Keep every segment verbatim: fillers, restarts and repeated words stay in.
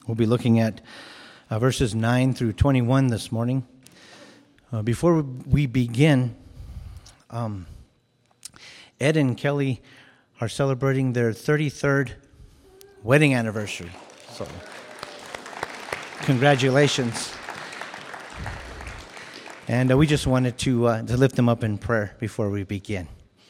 We'll be looking at uh, verses nine through twenty-one this morning. Uh, before we begin, um, Ed and Kelly are celebrating their thirty-third wedding anniversary. So, congratulations. And uh, we just wanted to, uh, to lift them up in prayer before we begin.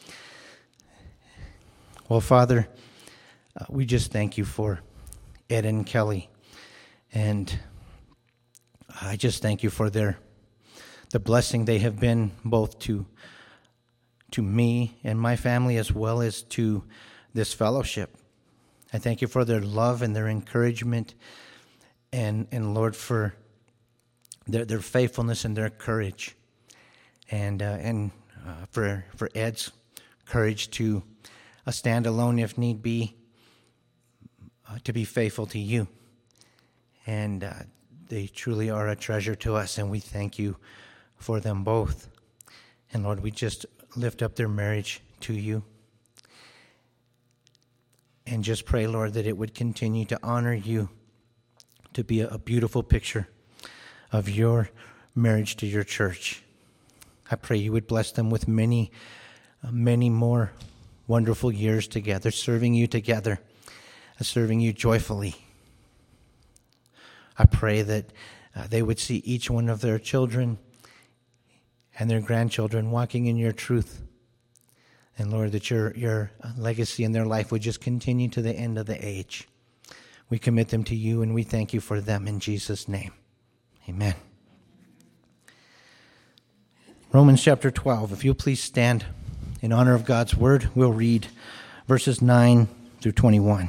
Well, Father, uh, we just thank you for Ed and Kelly. And I just thank you for their the blessing they have been both to to me and my family as well as to this fellowship. I thank you for their love and their encouragement, and and Lord, for their their faithfulness and their courage, and uh, and uh, for for Ed's courage to uh, stand alone if need be, uh, to be faithful to you. And uh, they truly are a treasure to us, and we thank you for them both. And Lord, we just lift up their marriage to you. And just pray, Lord, that it would continue to honor you, to be a, a beautiful picture of your marriage to your church. I pray you would bless them with many, uh, many more wonderful years together, serving you together, uh, serving you joyfully. I pray that uh, they would see each one of their children and their grandchildren walking in your truth. And Lord, that your, your legacy in their life would just continue to the end of the age. We commit them to you, and we thank you for them in Jesus' name. Amen. Romans chapter twelve. If you'll please stand in honor of God's word, we'll read verses nine through twenty-one.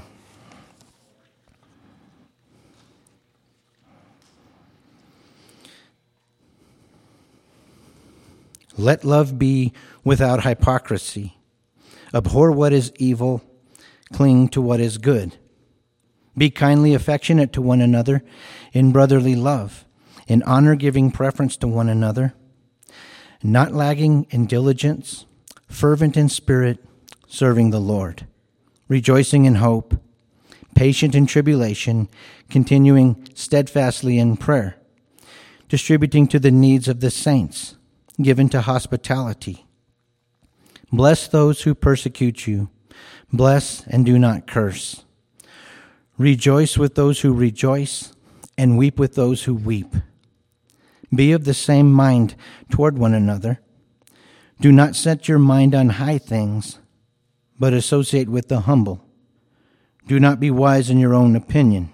Let love be without hypocrisy. Abhor what is evil. Cling to what is good. Be kindly affectionate to one another in brotherly love, in honor giving preference to one another, not lagging in diligence, fervent in spirit, serving the Lord, rejoicing in hope, patient in tribulation, continuing steadfastly in prayer, distributing to the needs of the saints, given to hospitality. Bless those who persecute you. Bless and do not curse. Rejoice with those who rejoice, and weep with those who weep. Be of the same mind toward one another. Do not set your mind on high things, but associate with the humble. Do not be wise in your own opinion.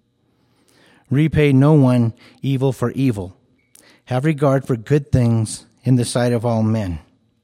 Repay no one evil for evil. Have regard for good things in the sight of all men.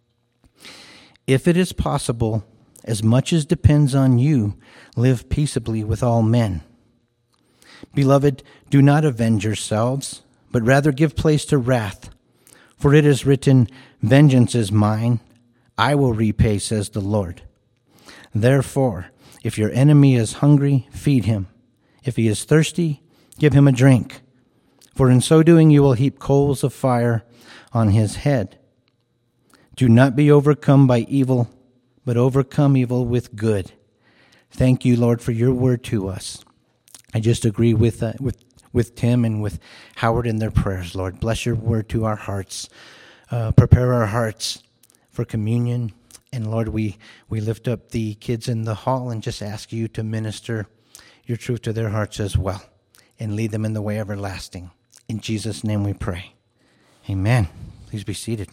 If it is possible, as much as depends on you, live peaceably with all men. Beloved, do not avenge yourselves, but rather give place to wrath. For it is written, "Vengeance is mine, I will repay, says the Lord." Therefore, if your enemy is hungry, feed him. If he is thirsty, give him a drink. For in so doing you will heap coals of fire on his head. Do not be overcome by evil, but overcome evil with good. Thank you, Lord, for your word to us. I just agree with uh, with with Tim and with Howard in their prayers, Lord. Bless your word to our hearts. Uh, prepare our hearts for communion. And Lord, we, we lift up the kids in the hall and just ask you to minister your truth to their hearts as well and lead them in the way everlasting. In Jesus' name we pray. Amen. Please be seated.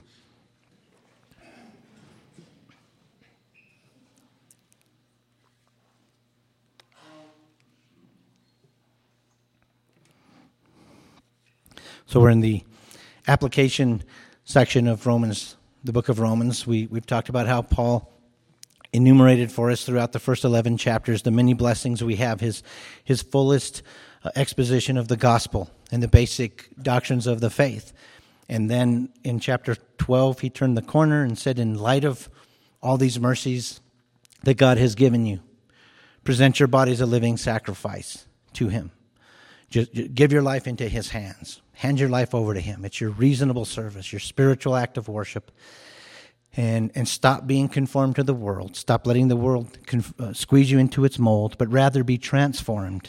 So we're in the application section of Romans, the book of Romans. We, we've talked about how Paul enumerated for us throughout the first eleven chapters the many blessings we have, his, his fullest uh, exposition of the gospel and the basic doctrines of the faith. And then in chapter twelve, he turned the corner and said, in light of all these mercies that God has given you, present your body as a living sacrifice to him. Just give your life into his hands. Hand your life over to him. It's your reasonable service, your spiritual act of worship. And and stop being conformed to the world. Stop letting the world conf- uh, squeeze you into its mold, but rather be transformed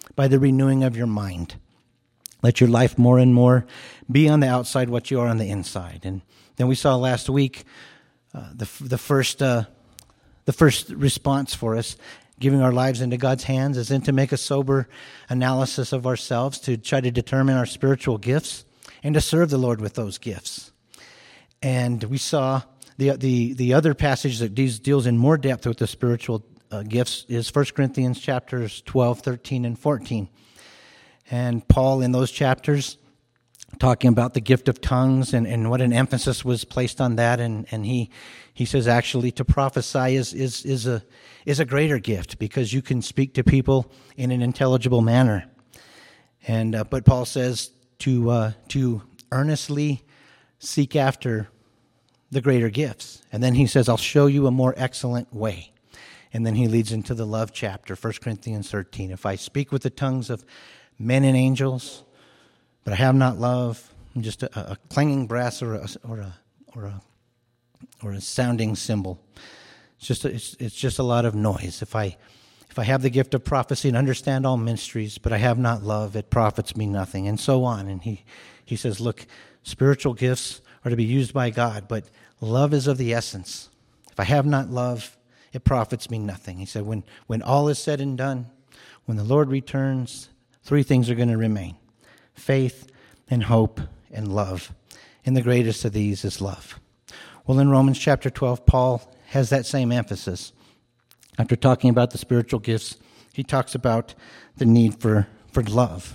by the renewing of your mind. Let your life more and more be on the outside what you are on the inside. And then we saw last week uh, the the first uh, the first response for us, giving our lives into God's hands, is then to make a sober analysis of ourselves, to try to determine our spiritual gifts, and to serve the Lord with those gifts. And we saw the the the other passage that deals in more depth with the spiritual uh, gifts is First Corinthians chapters twelve, thirteen, and fourteen. And Paul in those chapters talking about the gift of tongues and, and what an emphasis was placed on that. And, and he he says actually to prophesy is is is a is a greater gift because you can speak to people in an intelligible manner. And uh, but Paul says to uh, to earnestly seek after the greater gifts. And then he says, I'll show you a more excellent way. And then he leads into the love chapter, First Corinthians thirteen. If I speak with the tongues of men and angels, but I have not love, I'm just a, a clanging brass or a or a or a or a sounding cymbal. It's just a, it's, it's just a lot of noise. If I if I have the gift of prophecy and understand all mysteries, but I have not love, it profits me nothing, and so on. And he he says, look, spiritual gifts are to be used by God, but love is of the essence. If I have not love, it profits me nothing. He said, when when all is said and done, when the Lord returns, three things are going to remain: faith and hope and love. And the greatest of these is love. Well, in Romans chapter twelve, Paul has that same emphasis. After talking about the spiritual gifts, he talks about the need for, for love.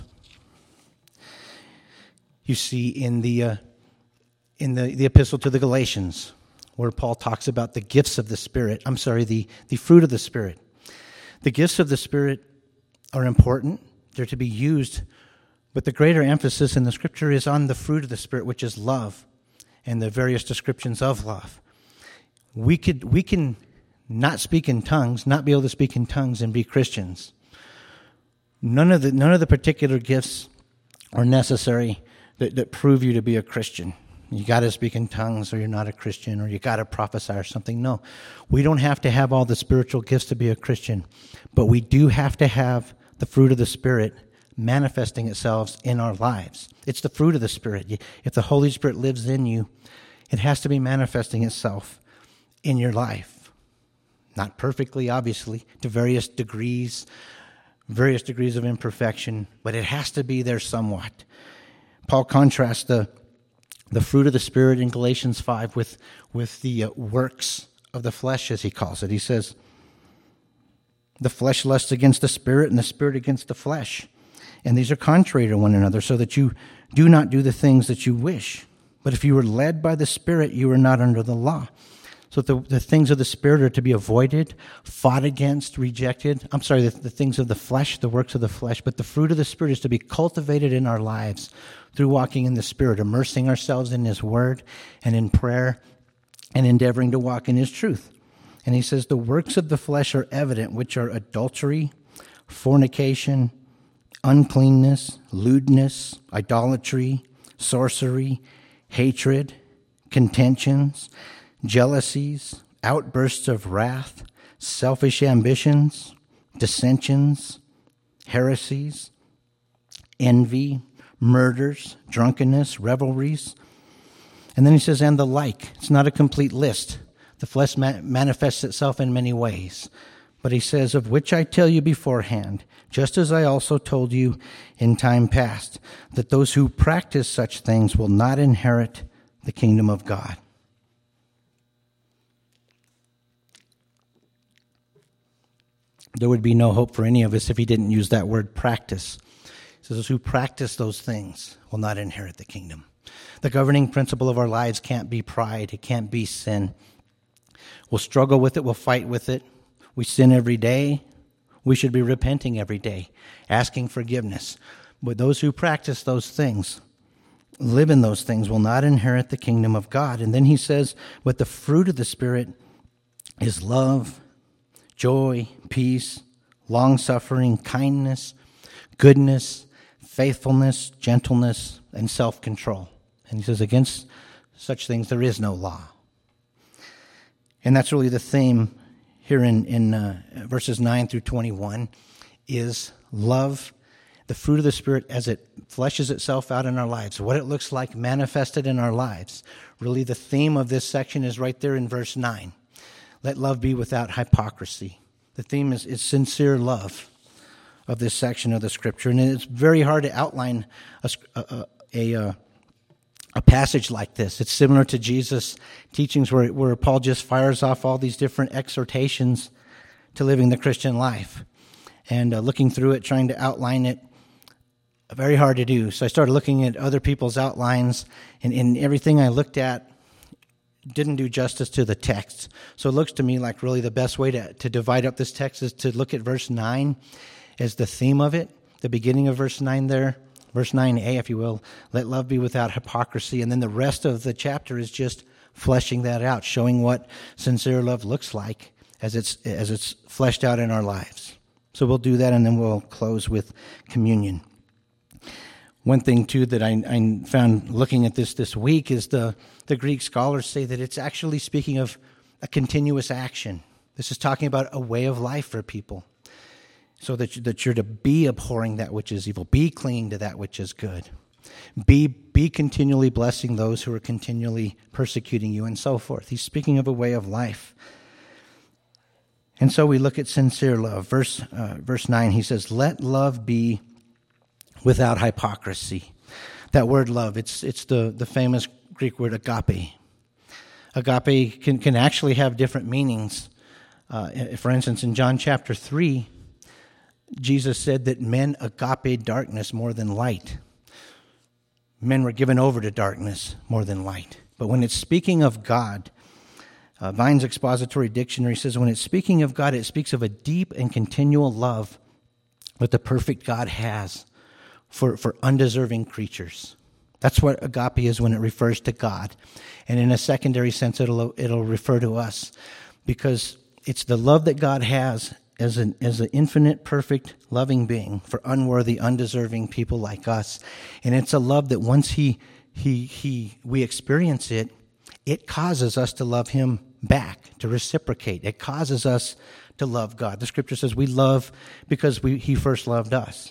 You see in the uh, in the, the epistle to the Galatians, where Paul talks about the gifts of the Spirit. I'm sorry, the, the fruit of the Spirit. The gifts of the Spirit are important. They're to be used, but the greater emphasis in the Scripture is on the fruit of the Spirit, which is love, and the various descriptions of love. We could we can not speak in tongues, not be able to speak in tongues, and be Christians. None of the none of the particular gifts are necessary that, that prove you to be a Christian. You got to speak in tongues, or you're not a Christian, or you got to prophesy or something. No, we don't have to have all the spiritual gifts to be a Christian, but we do have to have the fruit of the Spirit manifesting itself in our lives. It's the fruit of the Spirit. If the Holy Spirit lives in you, it has to be manifesting itself in your life. Not perfectly, obviously, to various degrees, various degrees of imperfection, but it has to be there somewhat. Paul contrasts the the fruit of the Spirit in Galatians five with, with the uh, works of the flesh, as he calls it. He says, the flesh lusts against the Spirit, and the Spirit against the flesh. And these are contrary to one another, so that you do not do the things that you wish. But if you are led by the Spirit, you are not under the law. So the, the things of the Spirit are to be avoided, fought against, rejected. I'm sorry, the, the things of the flesh, the works of the flesh. But the fruit of the Spirit is to be cultivated in our lives through walking in the Spirit, immersing ourselves in His Word and in prayer and endeavoring to walk in His truth. And he says the works of the flesh are evident, which are adultery, fornication, uncleanness, lewdness, idolatry, sorcery, hatred, contentions, jealousies, outbursts of wrath, selfish ambitions, dissensions, heresies, envy, murders, drunkenness, revelries. And then he says, and the like. It's not a complete list. The flesh ma- manifests itself in many ways. But he says, of which I tell you beforehand, just as I also told you in time past, that those who practice such things will not inherit the kingdom of God. There would be no hope for any of us if he didn't use that word practice. He says, those who practice those things will not inherit the kingdom. The governing principle of our lives can't be pride. It can't be sin. We'll struggle with it. We'll fight with it. We sin every day. We should be repenting every day, asking forgiveness. But those who practice those things, live in those things, will not inherit the kingdom of God. And then he says, but the fruit of the Spirit is love, joy, peace, long-suffering, kindness, goodness, faithfulness, gentleness, and self-control. And he says, against such things there is no law. And that's really the theme here in, in uh, verses nine through twenty-one, is love the fruit of the Spirit as it fleshes itself out in our lives, what it looks like manifested in our lives. Really, the theme of this section is right there in verse nine. Let love be without hypocrisy. The theme is, is sincere love of this section of the Scripture. And it's very hard to outline a, a, a, a, a passage like this. It's similar to Jesus' teachings where, where Paul just fires off all these different exhortations to living the Christian life. And uh, looking through it, trying to outline it, very hard to do. So I started looking at other people's outlines, and, and everything I looked at didn't do justice to the text. So it looks to me like really the best way to, to divide up this text is to look at verse nine as the theme of it, the beginning of verse nine there, verse nine a, if you will, let love be without hypocrisy. And then the rest of the chapter is just fleshing that out, showing what sincere love looks like as it's as it's fleshed out in our lives. So we'll do that, and then we'll close with communion. One thing, too, that I, I found looking at this this week is the, the Greek scholars say that it's actually speaking of a continuous action. This is talking about a way of life for people, so that, you, that you're to be abhorring that which is evil, be clinging to that which is good, be, be continually blessing those who are continually persecuting you, and so forth. He's speaking of a way of life. And so we look at sincere love. Verse, uh, verse nine, he says, let love be without hypocrisy. That word love, it's it's the, the famous Greek word agape. Agape can, can actually have different meanings. Uh, for instance, in John chapter three, Jesus said that men agape darkness more than light. Men were given over to darkness more than light. But when it's speaking of God, uh, Vine's Expository Dictionary says when it's speaking of God, it speaks of a deep and continual love that the perfect God has for, for undeserving creatures. That's what agape is when it refers to God. And in a secondary sense, it'll it'll refer to us, because it's the love that God has as an as an infinite, perfect, loving being for unworthy, undeserving people like us. And it's a love that once he he he we experience it, it causes us to love him back, to reciprocate. It causes us to love God. The Scripture says we love because we he first loved us.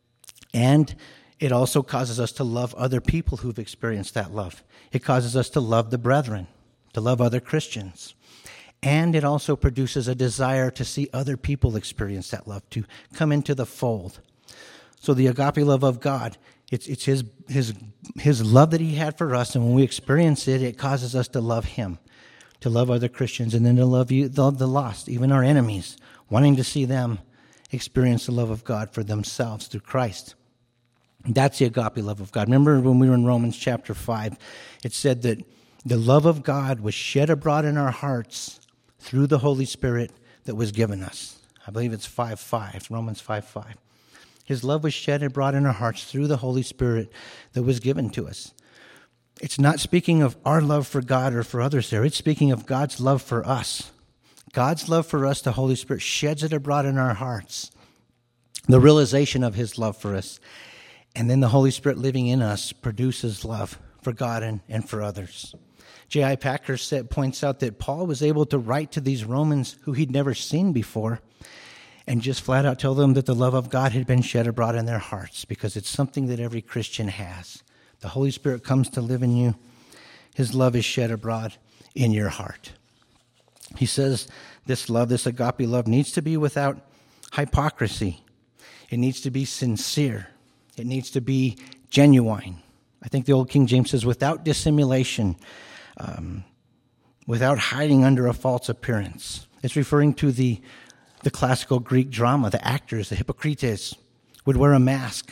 And it also causes us to love other people who've experienced that love. It causes us to love the brethren, to love other Christians. And it also produces a desire to see other people experience that love, to come into the fold. So the agape love of God, it's it's his his his love that he had for us, and when we experience it, it causes us to love him, to love other Christians, and then to love you, love the lost, even our enemies, wanting to see them experience the love of God for themselves through Christ. That's the agape love of God. Remember when we were in Romans chapter five, it said that the love of God was shed abroad in our hearts through the Holy Spirit that was given us. I believe it's five five, Romans five five. His love was shed abroad in our hearts through the Holy Spirit that was given to us. It's not speaking of our love for God or for others there. It's speaking of God's love for us. God's love for us, the Holy Spirit sheds it abroad in our hearts. The realization of his love for us. And then the Holy Spirit living in us produces love for God and, and for others. J I Packer said, points out that Paul was able to write to these Romans who he'd never seen before and just flat out tell them that the love of God had been shed abroad in their hearts, because it's something that every Christian has. The Holy Spirit comes to live in you. His love is shed abroad in your heart. He says this love, this agape love, needs to be without hypocrisy. It needs to be sincere. It needs to be genuine. I think the old King James says without dissimulation, um, without hiding under a false appearance. It's referring to the, the classical Greek drama. The actors, the hypocrites, would wear a mask,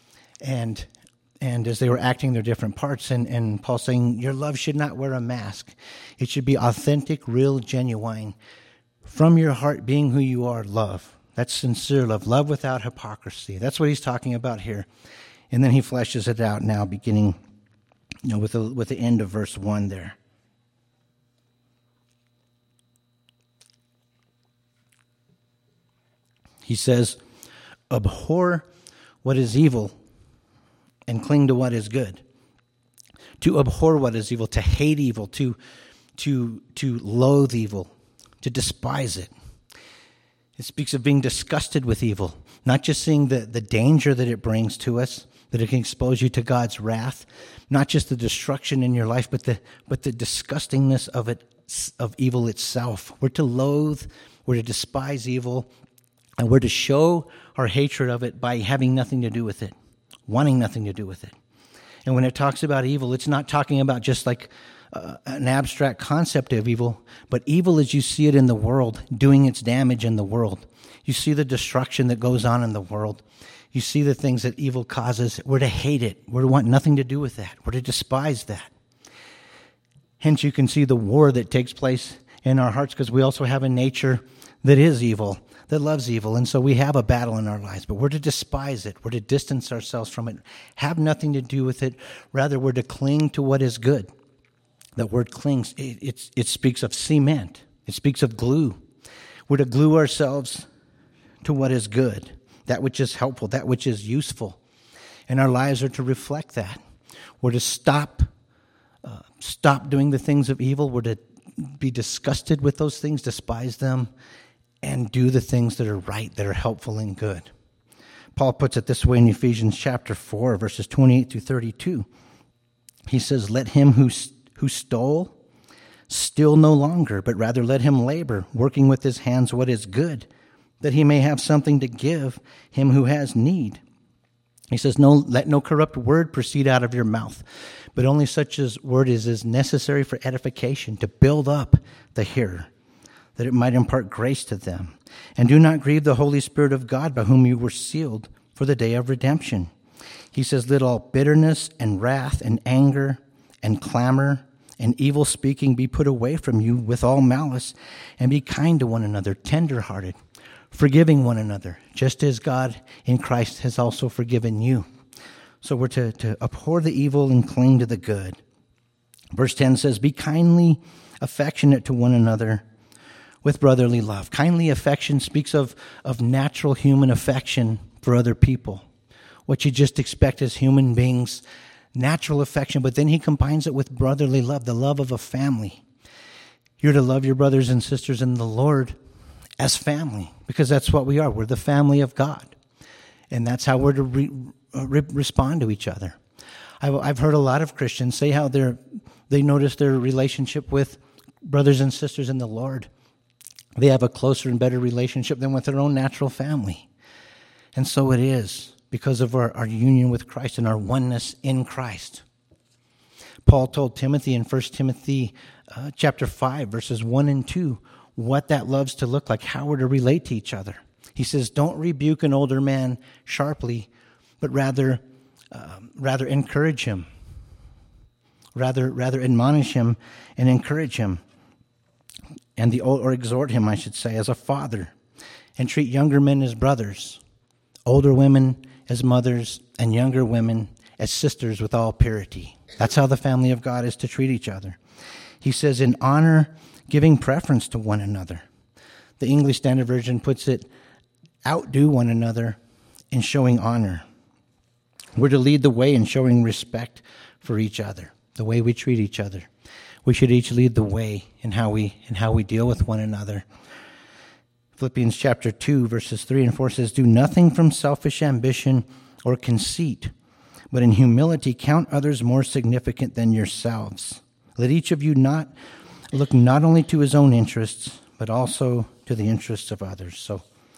and and as they were acting their different parts, and, and Paul saying, your love should not wear a mask. It should be authentic, real, genuine, from your heart being who you are, love. That's sincere love, love without hypocrisy. That's what he's talking about here. And then he fleshes it out now, beginning you know, with, the, with the end of verse one there. He says, abhor what is evil and cling to what is good. To abhor what is evil, to hate evil, to, to, to loathe evil, to despise it. It speaks of being disgusted with evil, not just seeing the, the danger that it brings to us, that it can expose you to God's wrath, not just the destruction in your life, but the but the disgustingness of it, of evil itself. We're to loathe, we're to despise evil, and we're to show our hatred of it by having nothing to do with it, wanting nothing to do with it. And when it talks about evil, it's not talking about just like uh, an abstract concept of evil, but evil as you see it in the world, doing its damage in the world. You see the destruction that goes on in the world. You see the things that evil causes. We're to hate it. We're to want nothing to do with that. We're to despise that. Hence, you can see the war that takes place in our hearts, because we also have a nature that is evil, that loves evil. And so we have a battle in our lives, but we're to despise it. We're to distance ourselves from it, have nothing to do with it. Rather, we're to cling to what is good. That word clings, it, it, it speaks of cement. It speaks of glue. We're to glue ourselves to what is good, that which is helpful, that which is useful. And our lives are to reflect that. We're to stop, uh, stop doing the things of evil. We're to be disgusted with those things, despise them, and do the things that are right, that are helpful and good. Paul puts it this way in Ephesians chapter four, verses twenty-eight through thirty-two. He says, "Let him who, who stole steal no longer, but rather let him labor, working with his hands what is good, that he may have something to give him who has need." He says, "No, let no corrupt word proceed out of your mouth, but only such as word as is necessary for edification, to build up the hearer, that it might impart grace to them. And do not grieve the Holy Spirit of God, by whom you were sealed for the day of redemption." He says, "Let all bitterness and wrath and anger and clamor and evil speaking be put away from you with all malice, and be kind to one another, tender-hearted, forgiving one another, just as God in Christ has also forgiven you." So we're to, to abhor the evil and cling to the good. Verse ten says, "Be kindly affectionate to one another with brotherly love." Kindly affection speaks of, of natural human affection for other people. What you just expect as human beings, natural affection, but then he combines it with brotherly love, the love of a family. You're to love your brothers and sisters in the Lord as family, because that's what we are. We're the family of God. And that's how we're to re, re, respond to each other. I've, I've heard a lot of Christians say how they're, they notice their relationship with brothers and sisters in the Lord. They have a closer and better relationship than with their own natural family. And so it is because of our, our union with Christ and our oneness in Christ. Paul told Timothy in First Timothy uh, chapter five, verses one and two, what that love's to look like, how we're to relate to each other. He says, "Don't rebuke an older man sharply, but rather um, rather encourage him. Rather, rather admonish him and encourage him. And the or exhort him, I should say, as a father, and treat younger men as brothers, older women as mothers, and younger women as sisters with all purity." That's how the family of God is to treat each other. He says, "In honor, giving preference to one another." The English Standard Version puts it, "Outdo one another in showing honor." We're to lead the way in showing respect for each other, the way we treat each other. We should each lead the way in how we in how we deal with one another. Philippians chapter two, verses three and four says, "Do nothing from selfish ambition or conceit, but in humility count others more significant than yourselves. Let each of you not look not only to his own interests, but also to the interests of others." So,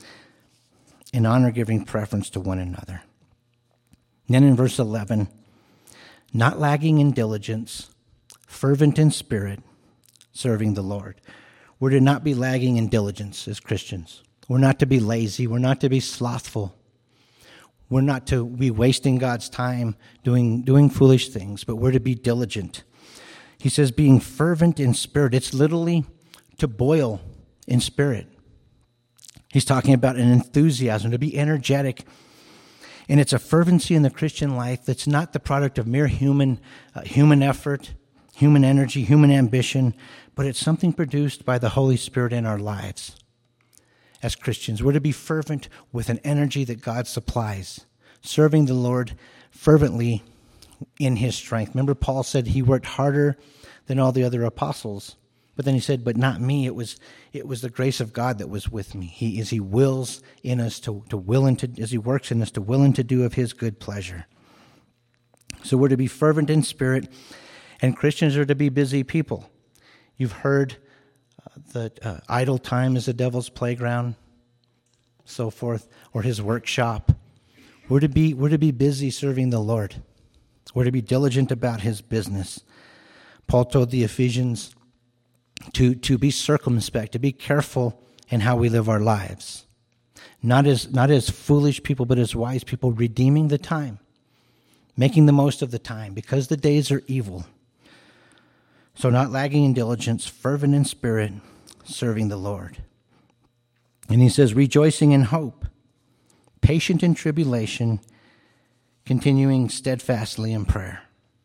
in honor, giving preference to one another. Then in verse eleven, "Not lagging in diligence, fervent in spirit, serving the Lord." We're to not be lagging in diligence as Christians. We're not to be lazy. We're not to be slothful. We're not to be wasting God's time doing, doing foolish things, but we're to be diligent. He says being fervent in spirit. It's literally to boil in spirit. He's talking about an enthusiasm, to be energetic. And it's a fervency in the Christian life that's not the product of mere human, uh, human effort, human energy, human ambition, but it's something produced by the Holy Spirit in our lives. As Christians, we're to be fervent with an energy that God supplies, serving the Lord fervently in his strength. Remember, Paul said he worked harder than all the other apostles, But then he said, but not me. It was it was the grace of God that was with me. He as he wills in us to, to will and to, as he works in us to will and to do of his good pleasure. So we're to be fervent in spirit, and Christians are to be busy people. You've heard uh, that uh, idle time is the devil's playground, so forth, or his workshop. We're to be we're to be busy serving the Lord. We're to be diligent about his business. Paul told the Ephesians to, to be circumspect, to be careful in how we live our lives. Not as not as foolish people, but as wise people, redeeming the time, making the most of the time, because the days are evil. So not lagging in diligence, fervent in spirit, serving the Lord. And he says, rejoicing in hope, patient in tribulation, continuing steadfastly in prayer.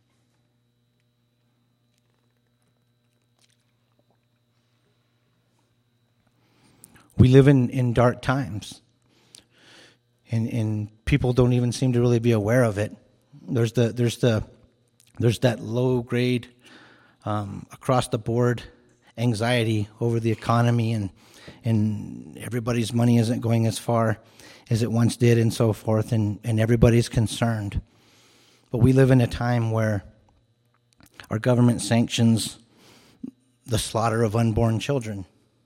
We live in, in dark times, and, and people don't even seem to really be aware of it. There's the there's the there's that low grade um, across the board anxiety over the economy, and and everybody's money isn't going as far as it once did, and so forth, and, and everybody's concerned. But we live in a time where our government sanctions the slaughter of unborn children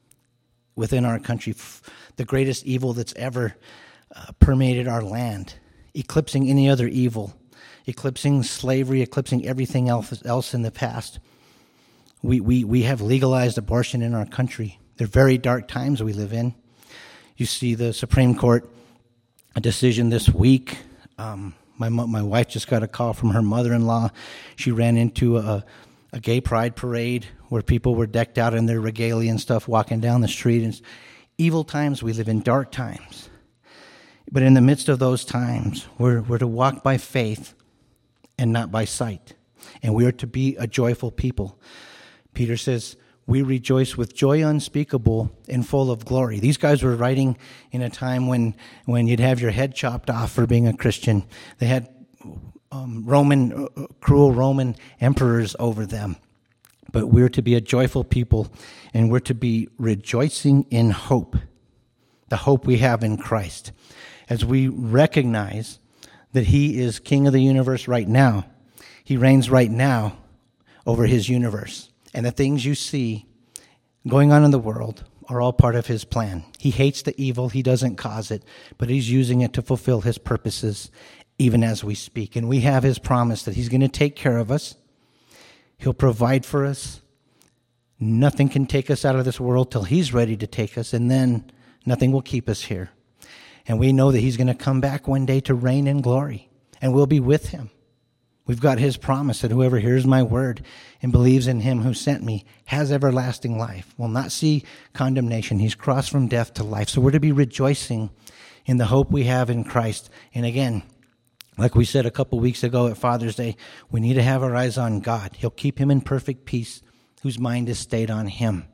within our country, the greatest evil that's ever uh, permeated our land, eclipsing any other evil, eclipsing slavery, eclipsing everything else, else in the past. We, we, we have legalized abortion in our country. They're very dark times we live in. You see the Supreme Court a decision this week. Um, my my wife just got a call from her mother-in-law. She ran into a, a gay pride parade where people were decked out in their regalia and stuff walking down the street. It's evil times. We live in dark times. But in the midst of those times, we're, we're to walk by faith and not by sight. And we are to be a joyful people. Peter says, we rejoice with joy unspeakable and full of glory. These guys were writing in a time when, when you'd have your head chopped off for being a Christian. They had um, Roman, uh, cruel Roman emperors over them. But we're to be a joyful people, and we're to be rejoicing in hope, the hope we have in Christ, as we recognize that he is king of the universe right now. He reigns right now over his universe. And the things you see going on in the world are all part of his plan. He hates the evil. He doesn't cause it, but he's using it to fulfill his purposes even as we speak. And we have his promise that he's going to take care of us. He'll provide for us. Nothing can take us out of this world till he's ready to take us, and then nothing will keep us here. And we know that he's going to come back one day to reign in glory, and we'll be with him. We've got his promise that whoever hears my word and believes in him who sent me has everlasting life, will not see condemnation. He's crossed from death to life. So we're to be rejoicing in the hope we have in Christ. And again, like we said a couple weeks ago at Father's Day, we need to have our eyes on God. He'll keep him in perfect peace, whose mind is stayed on him.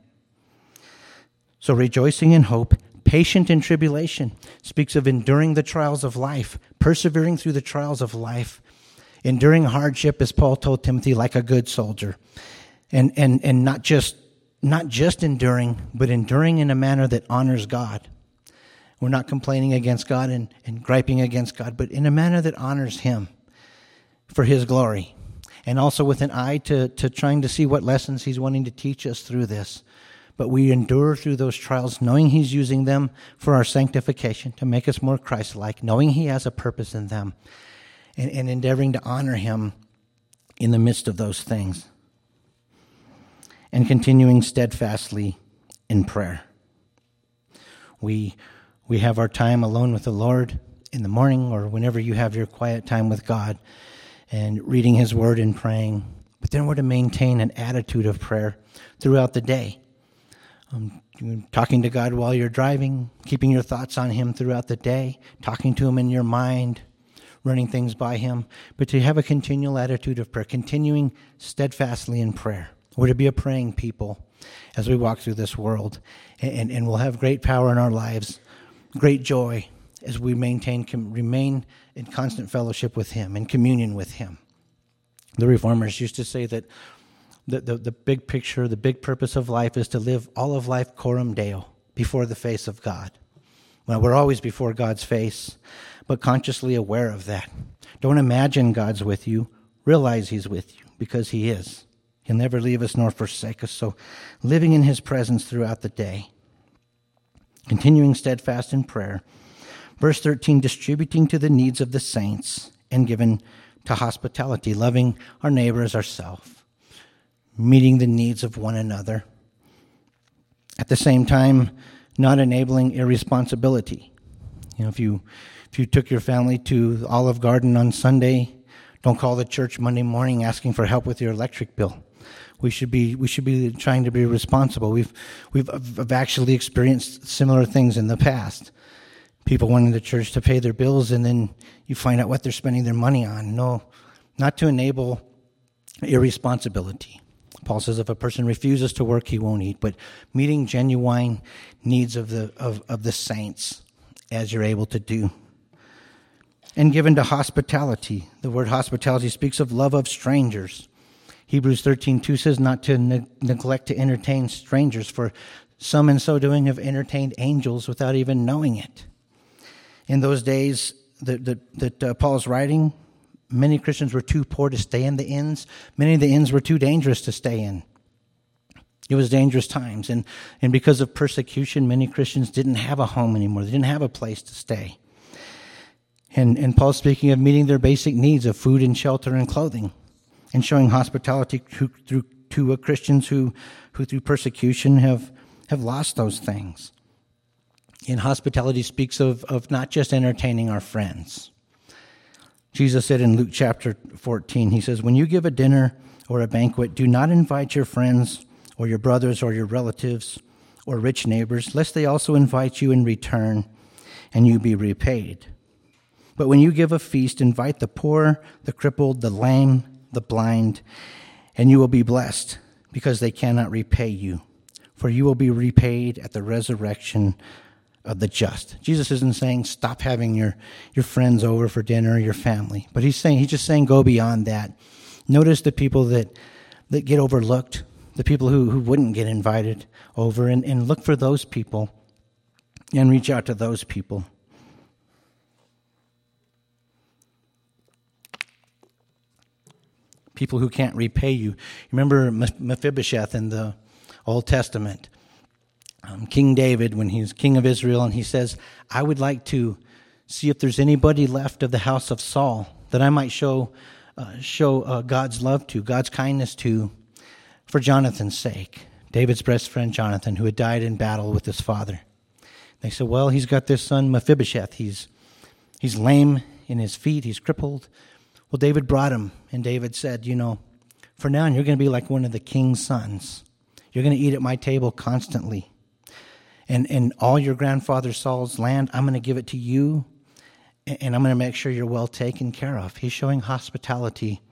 So rejoicing in hope, patient in tribulation, speaks of enduring the trials of life, persevering through the trials of life, enduring hardship, as Paul told Timothy, like a good soldier. And and and not just not just enduring, but enduring in a manner that honors God. We're not complaining against God and, and griping against God, but in a manner that honors him for his glory. And also with an eye to, to trying to see what lessons he's wanting to teach us through this. But we endure through those trials, knowing he's using them for our sanctification, to make us more Christ-like, knowing he has a purpose in them, and, and endeavoring to honor him in the midst of those things. And continuing steadfastly in prayer. We we have our time alone with the Lord in the morning, or whenever you have your quiet time with God, and reading his word and praying. But then we're to maintain an attitude of prayer throughout the day. Um, talking to God while you're driving, keeping your thoughts on him throughout the day, talking to him in your mind, running things by him, but to have a continual attitude of prayer, continuing steadfastly in prayer. We're to be a praying people as we walk through this world, and, and we'll have great power in our lives, great joy as we maintain, remain in constant fellowship with him, in communion with him. The Reformers used to say that the, the, the big picture, the big purpose of life is to live all of life coram Deo, before the face of God. Well, we're always before God's face, but consciously aware of that. Don't imagine God's with you. Realize he's with you, because he is. He'll never leave us nor forsake us. So living in his presence throughout the day. Continuing steadfast in prayer. Verse thirteen, distributing to the needs of the saints and given to hospitality, loving our neighbor as ourselves, meeting the needs of one another. At the same time, not enabling irresponsibility. You know, if you if you took your family to Olive Garden on Sunday, don't call the church Monday morning asking for help with your electric bill. We should be we should be trying to be responsible. We've we've I've actually experienced similar things in the past. People wanting the church to pay their bills, and then you find out what they're spending their money on. No, not to enable irresponsibility. Paul says if a person refuses to work, he won't eat. But meeting genuine needs of the of, of the saints as you're able to do. And given to hospitality. The word hospitality speaks of love of strangers. Hebrews thirteen two says not to ne- neglect to entertain strangers, for some in so doing have entertained angels without even knowing it. In those days that, that, that uh, Paul is writing, many Christians were too poor to stay in the inns. Many of the inns were too dangerous to stay in. It was dangerous times. And, and because of persecution, many Christians didn't have a home anymore. They didn't have a place to stay. And, and Paul's speaking of meeting their basic needs of food and shelter and clothing, and showing hospitality to, through, to uh, Christians who, who through persecution have, have lost those things. And hospitality speaks of, of not just entertaining our friends. Jesus said in Luke chapter fourteen, he says, when you give a dinner or a banquet, do not invite your friends or your brothers or your relatives or rich neighbors, lest they also invite you in return and you be repaid. But when you give a feast, invite the poor, the crippled, the lame, the blind, and you will be blessed, because they cannot repay you. For you will be repaid at the resurrection of the just. Jesus isn't saying stop having your, your friends over for dinner or your family. But he's saying, he's just saying go beyond that. Notice the people that, that get overlooked, the people who, who wouldn't get invited over, and, and look for those people and reach out to those people. People who can't repay you. Remember Mephibosheth in the Old Testament. Um, King David, when he's king of Israel, and he says, I would like to see if there's anybody left of the house of Saul that I might show uh, show uh, God's love to, God's kindness to, for Jonathan's sake. David's best friend Jonathan, who had died in battle with his father. They said, well, he's got this son Mephibosheth. He's, he's lame in his feet. He's crippled. Well, David brought him, and David said, you know, for now you're going to be like one of the king's sons. You're going to eat at my table constantly. And and all your grandfather Saul's land, I'm going to give it to you, and I'm going to make sure you're well taken care of. He's showing hospitality.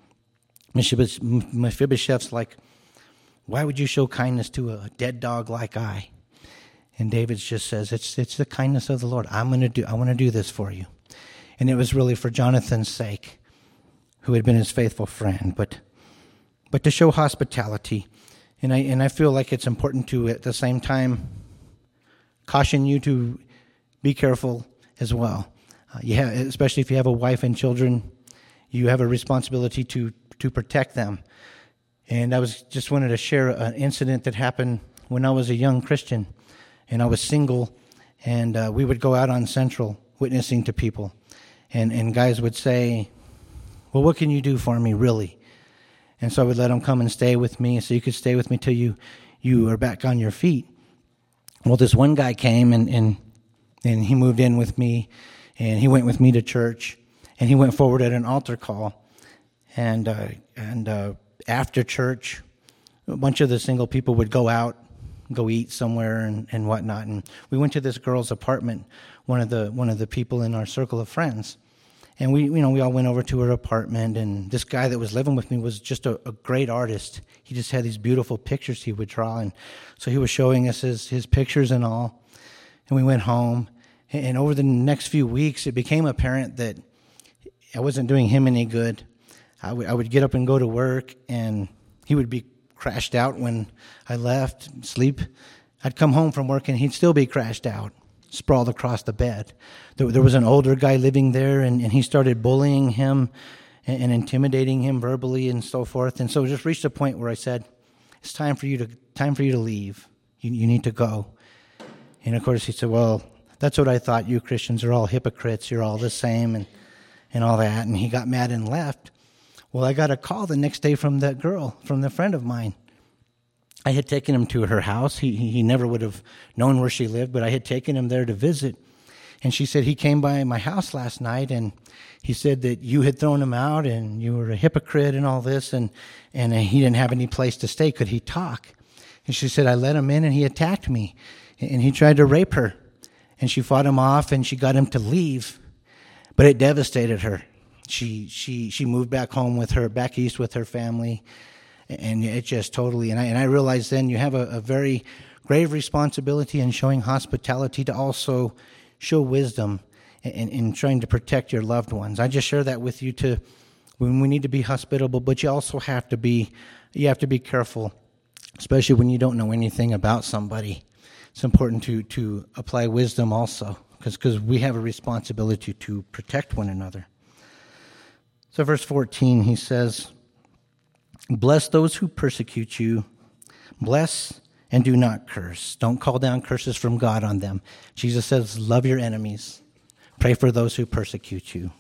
Mephibosheth's like, why would you show kindness to a dead dog like I? And David just says, it's it's the kindness of the Lord. I'm going to do. I want to do this for you. And it was really for Jonathan's sake, who had been his faithful friend, but but to show hospitality. And I and I feel like it's important to, at the same time, caution you to be careful as well. Uh, you have, especially if you have a wife and children, you have a responsibility to to protect them. And I was just wanted to share an incident that happened when I was a young Christian, and I was single, and uh, we would go out on Central witnessing to people, and and guys would say, well, what can you do for me, really? And so I would let them come and stay with me, so you could stay with me till you you are back on your feet. Well, this one guy came, and, and, and he moved in with me, and he went with me to church, and he went forward at an altar call. And uh, and uh, after church, a bunch of the single people would go out, go eat somewhere and, and whatnot. And we went to this girl's apartment, one of the one of the people in our circle of friends. And we, you know, we all went over to her apartment, and this guy that was living with me was just a, a great artist. He just had these beautiful pictures he would draw, and so he was showing us his, his pictures and all. And we went home, and over the next few weeks, it became apparent that I wasn't doing him any good. I would, I would get up and go to work, and he would be crashed out when I left, sleep. I'd come home from work and he'd still be crashed out, sprawled across the bed. There, there was an older guy living there, and, and he started bullying him and, and intimidating him verbally and so forth. And so it just reached a point where I said, it's time for you to time for you to leave. You, you need to go. And of course he said, well, that's what I thought. You Christians are all hypocrites. You're all the same and, and all that. And he got mad and left. Well, I got a call the next day from that girl, from the friend of mine. I had taken him to her house. He he never would have known where she lived, but I had taken him there to visit. And she said, he came by my house last night, and he said that you had thrown him out, and you were a hypocrite and all this, and, and he didn't have any place to stay. Could he talk? And she said, I let him in, and he attacked me, and he tried to rape her. And she fought him off, and she got him to leave, but it devastated her. She she she moved back home with her, back east with her family, and it just totally, and I, and I realized then you have a, a very grave responsibility in showing hospitality to also show wisdom in, in trying to protect your loved ones. I just share that with you to, when we need to be hospitable, but you also have to be, you have to be careful, especially when you don't know anything about somebody. It's important to, to apply wisdom also, because because we have a responsibility to protect one another. So verse fourteen, he says, bless those who persecute you. Bless and do not curse. Don't call down curses from God on them. Jesus says, love your enemies. Pray for those who persecute you.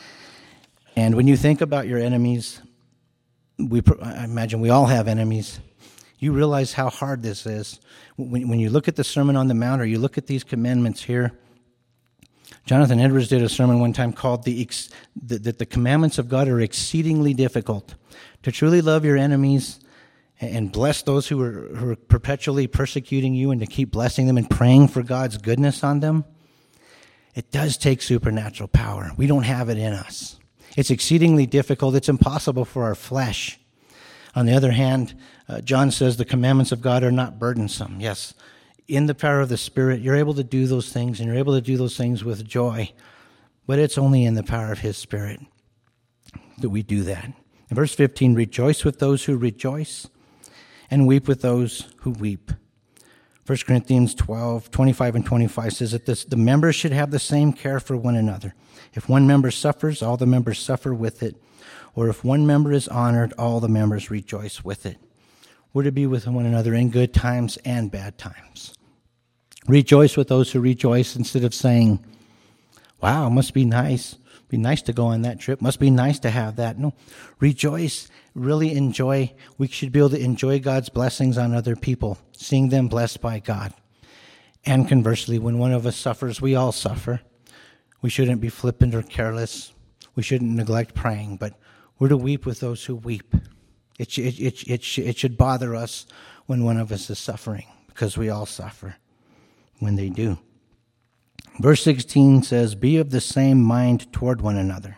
And when you think about your enemies, we I imagine we all have enemies. You realize how hard this is. When, when you look at the Sermon on the Mount, or you look at these commandments here, Jonathan Edwards did a sermon one time called the, that the, the commandments of God are exceedingly difficult. To truly love your enemies and bless those who are, who are perpetually persecuting you, and to keep blessing them and praying for God's goodness on them, it does take supernatural power. We don't have it in us. It's exceedingly difficult. It's impossible for our flesh. On the other hand, uh, John says the commandments of God are not burdensome. Yes, in the power of the Spirit, you're able to do those things, and you're able to do those things with joy. But it's only in the power of His Spirit that we do that. In verse fifteen, rejoice with those who rejoice, and weep with those who weep. First Corinthians twelve, twenty-five and twenty-five says that this, the members should have the same care for one another. If one member suffers, all the members suffer with it. Or if one member is honored, all the members rejoice with it. We're to be with one another in good times and bad times. Rejoice with those who rejoice, instead of saying, wow, it must be nice. Be nice to go on that trip. Must be nice to have that. No, rejoice. Really enjoy. We should be able to enjoy God's blessings on other people, seeing them blessed by God. And conversely, when one of us suffers, we all suffer. We shouldn't be flippant or careless. We shouldn't neglect praying, but we're to weep with those who weep. It, it, it, it, it should bother us when one of us is suffering, because we all suffer when they do. Verse sixteen says, be of the same mind toward one another.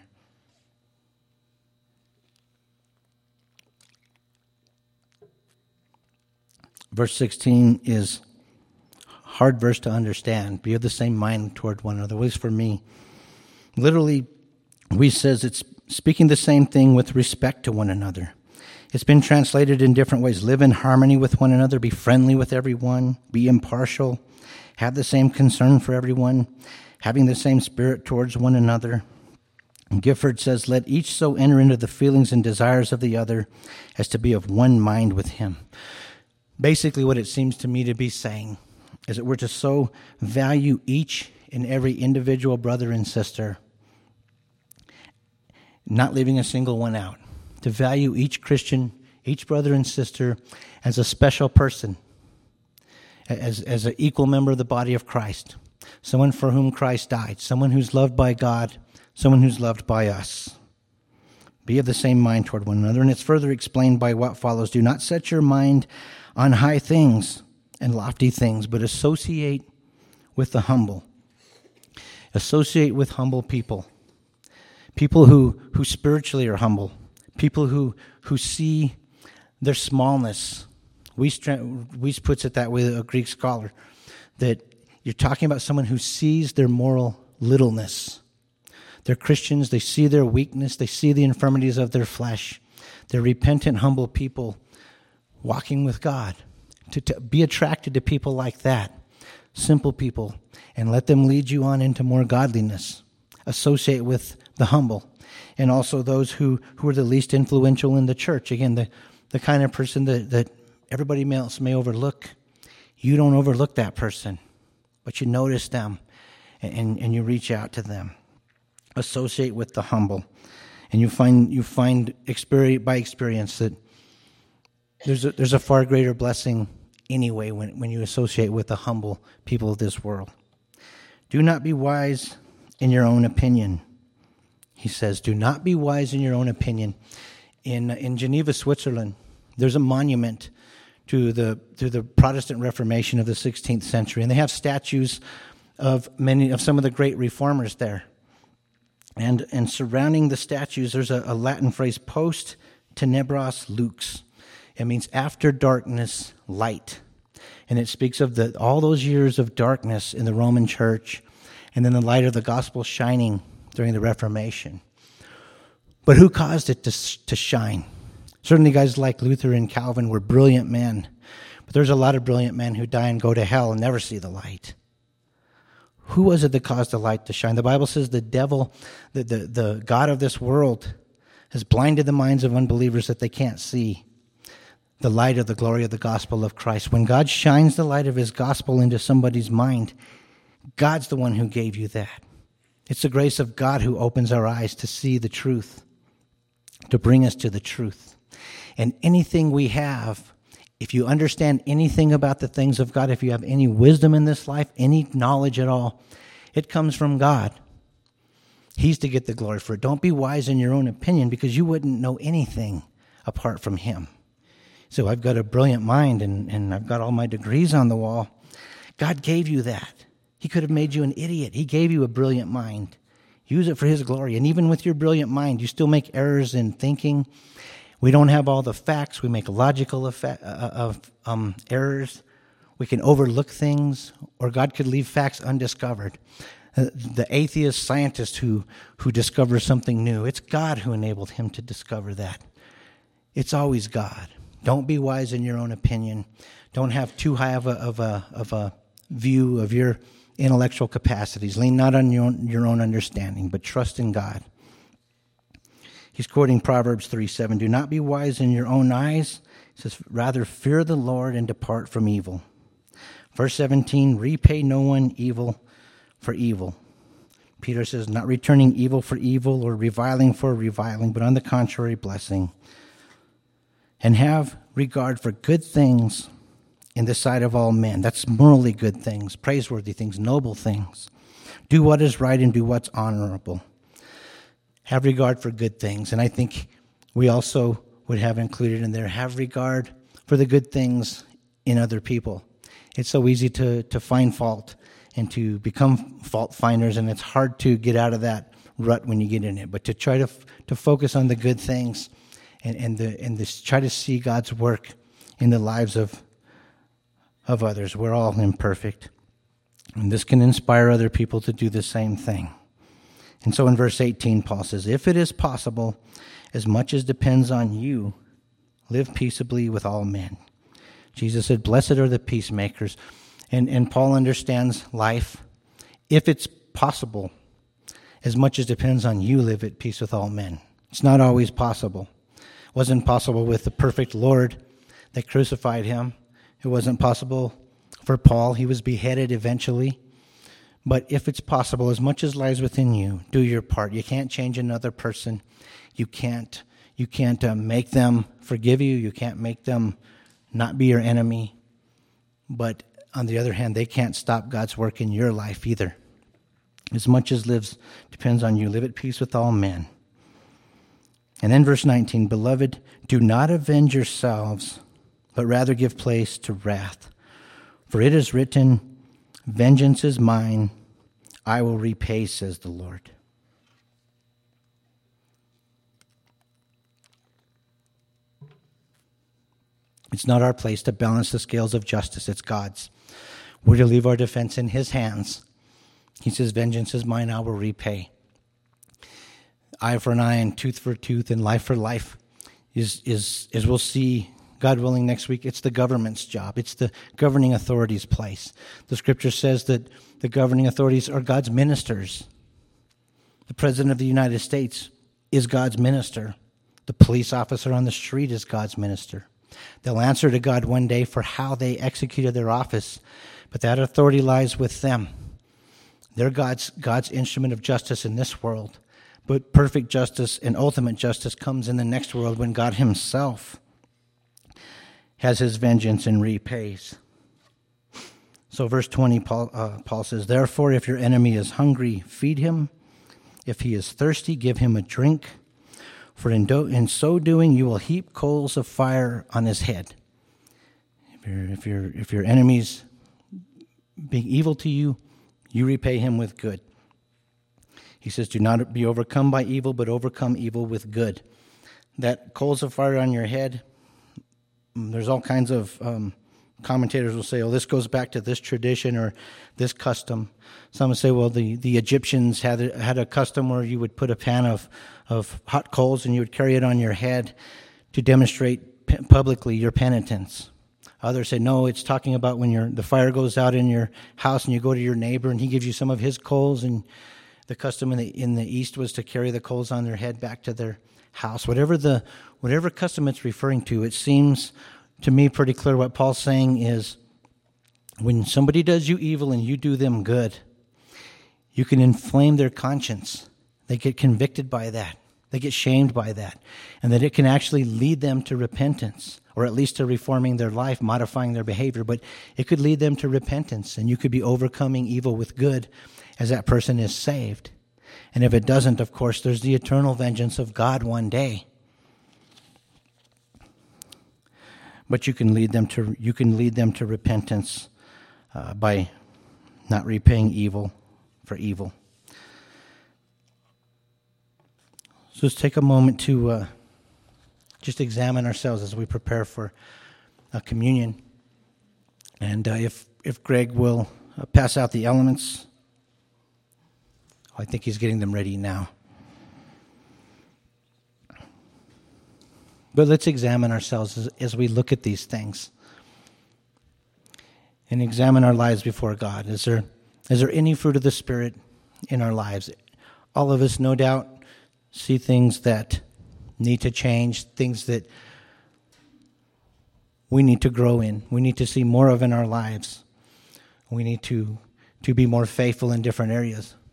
Verse sixteen is a hard verse to understand. Be of the same mind toward one another. At least for me. Literally, we says it's speaking the same thing with respect to one another. It's been translated in different ways. Live in harmony with one another. Be friendly with everyone. Be impartial. Have the same concern for everyone. Having the same spirit towards one another. And Gifford says, let each so enter into the feelings and desires of the other as to be of one mind with him. Basically, what it seems to me to be saying is that we're to so value each and every individual brother and sister, not leaving a single one out. To value each Christian, each brother and sister as a special person, as, as an equal member of the body of Christ, someone for whom Christ died, someone who's loved by God, someone who's loved by us. Be of the same mind toward one another. And it's further explained by what follows. Do not set your mind on high things and lofty things, but associate with the humble. Associate with humble people. People who, who spiritually are humble. People who, who see their smallness. Weiss puts it that way, a Greek scholar, that you're talking about someone who sees their moral littleness. They're Christians, they see their weakness, they see the infirmities of their flesh. They're repentant, humble people walking with God, to, to be attracted to people like that, simple people, and let them lead you on into more godliness. Associate with the humble, and also those who, who are the least influential in the church. Again, the, the kind of person that, that everybody else may overlook. You don't overlook that person, but you notice them, and, and you reach out to them. Associate with the humble. And you find you find experience, by experience that there's a, there's a far greater blessing anyway when, when you associate with the humble people of this world. Do not be wise in your own opinion. He says, do not be wise in your own opinion. In in Geneva, Switzerland, there's a monument to the to the Protestant Reformation of the sixteenth century, and they have statues of many of some of the great reformers there. And and surrounding the statues, there's a, a Latin phrase, post tenebras lux. It means after darkness, light. And it speaks of the all those years of darkness in the Roman church, and then the light of the gospel shining during the Reformation. But who caused it to, to shine? Certainly guys like Luther and Calvin were brilliant men. But there's a lot of brilliant men who die and go to hell and never see the light. Who was it that caused the light to shine? The Bible says the devil, the, the, the God of this world, has blinded the minds of unbelievers that they can't see the light of the glory of the gospel of Christ. When God shines the light of his gospel into somebody's mind, God's the one who gave you that. It's the grace of God who opens our eyes to see the truth, to bring us to the truth. And anything we have, if you understand anything about the things of God, if you have any wisdom in this life, any knowledge at all, it comes from God. He's to get the glory for it. Don't be wise in your own opinion, because you wouldn't know anything apart from him. So I've got a brilliant mind, and, and I've got all my degrees on the wall. God gave you that. He could have made you an idiot. He gave you a brilliant mind. Use it for his glory. And even with your brilliant mind, you still make errors in thinking. We don't have all the facts. We make logical effect, uh, of, um, errors. We can overlook things, or God could leave facts undiscovered. Uh, the atheist scientist who, who discovers something new, it's God who enabled him to discover that. It's always God. Don't be wise in your own opinion. Don't have too high of a, of a, of a view of your intellectual capacities. Lean not on your own, your own understanding, but trust in God. He's quoting Proverbs three seven. Do not be wise in your own eyes. He says, rather fear the Lord and depart from evil. Verse seventeen, repay no one evil for evil. Peter says, not returning evil for evil or reviling for reviling, but on the contrary, blessing. And have regard for good things in the sight of all men. That's morally good things, praiseworthy things, noble things. Do what is right and do what's honorable. Have regard for good things. And I think we also would have included in there, have regard for the good things in other people. It's so easy to, to find fault and to become fault finders, and it's hard to get out of that rut when you get in it. But to try to to focus on the good things and, and, the, and this, try to see God's work in the lives of of others. We're all imperfect. And this can inspire other people to do the same thing. And so in verse eighteen, Paul says, if it is possible, as much as depends on you, live peaceably with all men. Jesus said, blessed are the peacemakers. And, and Paul understands life. If it's possible, as much as depends on you, live at peace with all men. It's not always possible. It wasn't possible with the perfect Lord that crucified him. It wasn't possible for Paul. He was beheaded eventually. But if it's possible, as much as lies within you, do your part. You can't change another person. You can't, you can't uh, make them forgive you. You can't make them not be your enemy. But on the other hand, they can't stop God's work in your life either. As much as lives depends on you, live at peace with all men. And then verse nineteen, beloved, do not avenge yourselves, but rather give place to wrath. For it is written, vengeance is mine, I will repay, says the Lord. It's not our place to balance the scales of justice, it's God's. We're to leave our defense in his hands. He says, vengeance is mine, I will repay. Eye for an eye and tooth for tooth and life for life is, is, is we'll see God willing, next week, it's the government's job. It's the governing authority's place. The scripture says that the governing authorities are God's ministers. The President of the United States is God's minister. The police officer on the street is God's minister. They'll answer to God one day for how they executed their office, but that authority lies with them. They're God's, God's instrument of justice in this world, but perfect justice and ultimate justice comes in the next world when God himself has his vengeance and repays. So verse twenty, Paul, uh, Paul says, therefore, if your enemy is hungry, feed him. If he is thirsty, give him a drink. For in, do, in so doing, you will heap coals of fire on his head. If, you're, if, you're, if your enemy's being evil to you, you repay him with good. He says, do not be overcome by evil, but overcome evil with good. That coals of fire on your head, there's all kinds of um, commentators will say, oh, this goes back to this tradition or this custom. Some will say, well, the, the Egyptians had a, had a custom where you would put a pan of, of hot coals and you would carry it on your head to demonstrate p- publicly your penitence. Others say, no, it's talking about when your the fire goes out in your house and you go to your neighbor and he gives you some of his coals, and the custom in the in the East was to carry the coals on their head back to their house. Whatever the whatever custom it's referring to, it seems to me pretty clear what Paul's saying is when somebody does you evil and you do them good, you can inflame their conscience. They get convicted by that. They get shamed by that. And that it can actually lead them to repentance, or at least to reforming their life, modifying their behavior. But it could lead them to repentance, and you could be overcoming evil with good as that person is saved. And if it doesn't, of course, there's the eternal vengeance of God one day. But you can lead them to you can lead them to repentance uh, by not repaying evil for evil. So let's take a moment to uh, just examine ourselves as we prepare for uh, communion. And uh, if if Greg will uh, pass out the elements, I think he's getting them ready now. But let's examine ourselves as, as we look at these things and examine our lives before God. Is there is there any fruit of the Spirit in our lives? All of us, no doubt, see things that need to change, things that we need to grow in. We need to see more of in our lives. We need to, to be more faithful in different areas.